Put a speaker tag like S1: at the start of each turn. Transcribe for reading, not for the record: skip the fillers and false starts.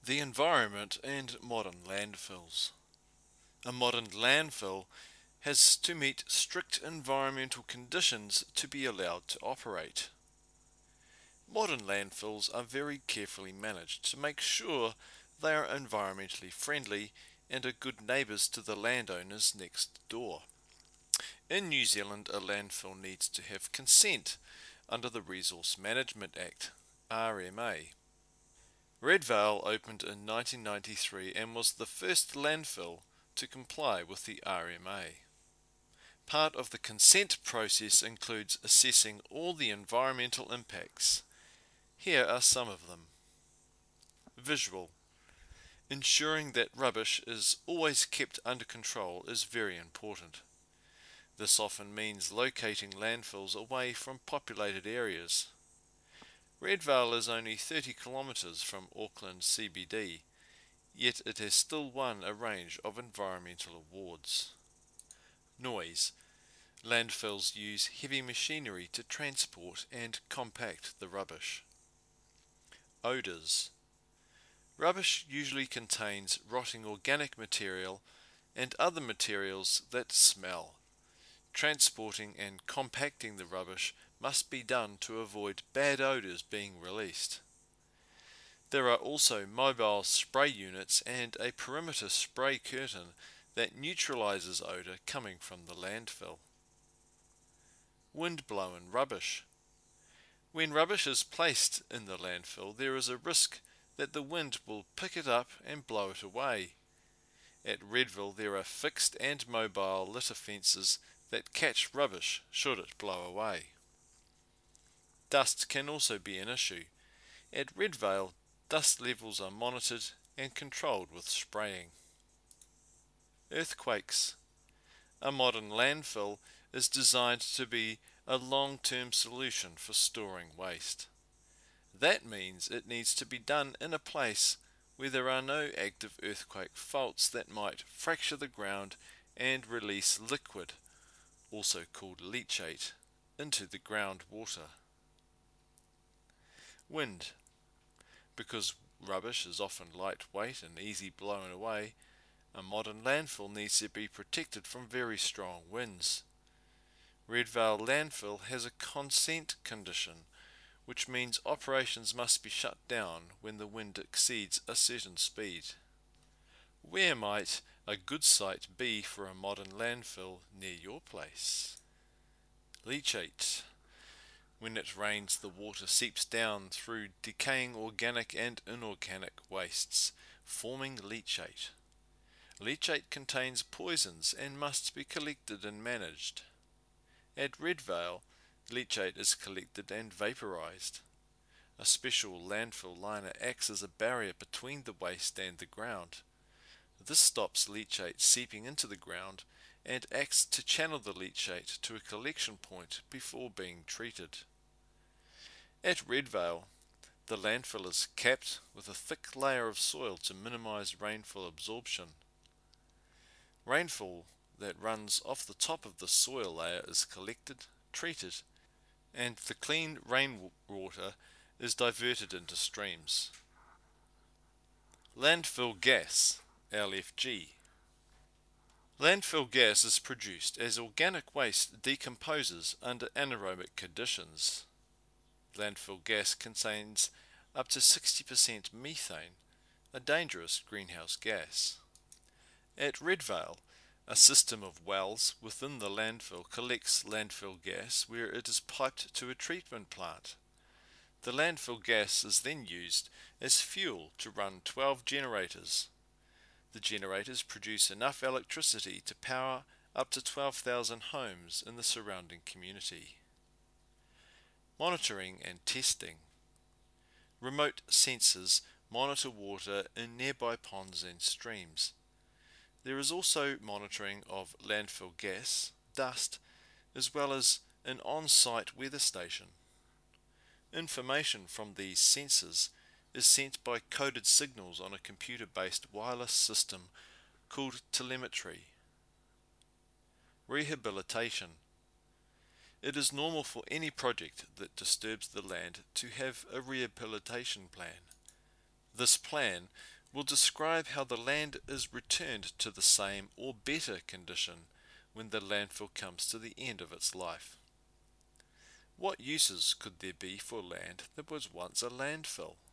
S1: The environment and modern landfills. A modern landfill has to meet strict environmental conditions to be allowed to operate. Modern landfills are very carefully managed to make sure they are environmentally friendly and are good neighbours to the landowners next door. In New Zealand, a landfill needs to have consent under the Resource Management Act, RMA. Redvale opened in 1993 and was the first landfill to comply with the RMA. Part of the consent process includes assessing all the environmental impacts. Here are some of them. Visual. Ensuring that rubbish is always kept under control is very important. This often means locating landfills away from populated areas. Redvale is only 30 kilometres from Auckland CBD, yet it has still won a range of environmental awards. Noise. Landfills use heavy machinery to transport and compact the rubbish. Odours. Rubbish usually contains rotting organic material and other materials that smell. Transporting and compacting the rubbish must be done to avoid bad odours being released. There are also mobile spray units and a perimeter spray curtain that neutralises odour coming from the landfill. Wind-blown rubbish. When rubbish is placed in the landfill, there is a risk that the wind will pick it up and blow it away. At Redville, there are fixed and mobile litter fences that catch rubbish should it blow away. Dust can also be an issue. At Redvale, dust levels are monitored and controlled with spraying. Earthquakes. A modern landfill is designed to be a long-term solution for storing waste. That means it needs to be done in a place where there are no active earthquake faults that might fracture the ground and release liquid, also called leachate, into the groundwater. Wind. Because rubbish is often lightweight and easy blown away, a modern landfill needs to be protected from very strong winds. Redvale Landfill has a consent condition, which means operations must be shut down when the wind exceeds a certain speed. Where might a good site be for a modern landfill near your place? Leachate. When it rains, the water seeps down through decaying organic and inorganic wastes, forming leachate. Leachate contains poisons and must be collected and managed. At Redvale, leachate is collected and vaporized. A special landfill liner acts as a barrier between the waste and the ground. This stops leachate seeping into the ground and acts to channel the leachate to a collection point before being treated. At Redvale, the landfill is capped with a thick layer of soil to minimize rainfall absorption. Rainfall that runs off the top of the soil layer is collected, treated, and the clean rainwater is diverted into streams. Landfill gas, LFG. Landfill gas is produced as organic waste decomposes under anaerobic conditions. Landfill gas contains up to 60% methane, a dangerous greenhouse gas. At Redvale, a system of wells within the landfill collects landfill gas where it is piped to a treatment plant. The landfill gas is then used as fuel to run 12 generators. The generators produce enough electricity to power up to 12,000 homes in the surrounding community. Monitoring and testing. Remote sensors monitor water in nearby ponds and streams. There is also monitoring of landfill gas, dust, as well as an on-site weather station. Information from these sensors is sent by coded signals on a computer-based wireless system called telemetry. Rehabilitation. It is normal for any project that disturbs the land to have a rehabilitation plan. This plan will describe how the land is returned to the same or better condition when the landfill comes to the end of its life. What uses could there be for land that was once a landfill?